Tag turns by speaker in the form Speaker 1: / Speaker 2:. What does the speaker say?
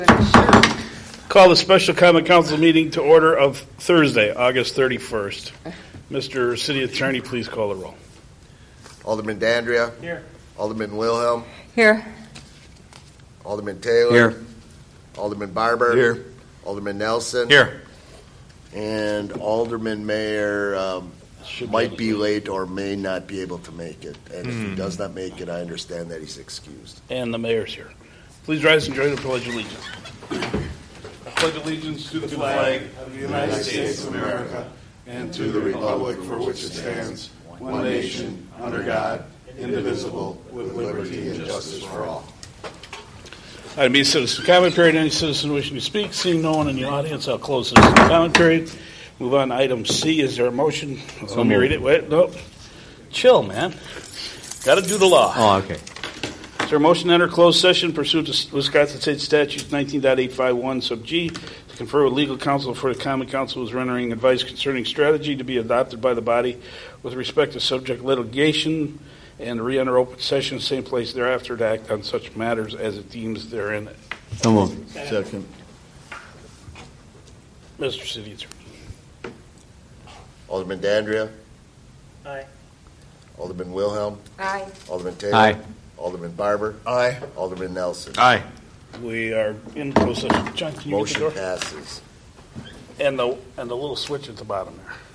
Speaker 1: Call the special common council meeting to order of Thursday, August 31st. Mr. City Attorney, please call the roll.
Speaker 2: Alderman Dandria.
Speaker 3: Here.
Speaker 2: Alderman Wilhelm.
Speaker 4: Here.
Speaker 2: Alderman Taylor.
Speaker 3: Here.
Speaker 2: Alderman Barber.
Speaker 3: Here.
Speaker 2: Alderman Nelson.
Speaker 3: Here.
Speaker 2: And Alderman Mayor might be late or may not be able to make it. And if he does not make it, I understand that he's excused.
Speaker 1: And the mayor's here. Please rise and join the Pledge of Allegiance. I pledge allegiance to the flag of the United States of America and to the republic for which it stands, one nation, under God, indivisible, with liberty and justice for all. Item B, citizen comment period. Any citizen wishing to speak? Seeing no one in the audience, I'll close the citizen comment period. Move on to item C. Is there a motion? Let me read it. Wait, no. Chill, man. Got to do the law.
Speaker 3: Oh, okay.
Speaker 1: Is there a motion to enter closed session pursuant to Wisconsin State Statute 19.851 sub G to confer with legal counsel for the common council is rendering advice concerning strategy to be adopted by the body with respect to subject litigation and to re-enter open session in the same place thereafter to act on such matters as it deems therein.
Speaker 3: So moved.
Speaker 2: Second.
Speaker 1: Mr. City Attorney.
Speaker 2: Alderman Dandria.
Speaker 4: Aye.
Speaker 2: Alderman Wilhelm.
Speaker 4: Aye.
Speaker 2: Alderman Taylor.
Speaker 3: Aye.
Speaker 2: Alderman Barber. Aye. Alderman Nelson.
Speaker 3: Aye.
Speaker 1: We are in closed session. John, can you get the
Speaker 2: Motion
Speaker 1: door?
Speaker 2: passes.
Speaker 1: And the little switch at the bottom there.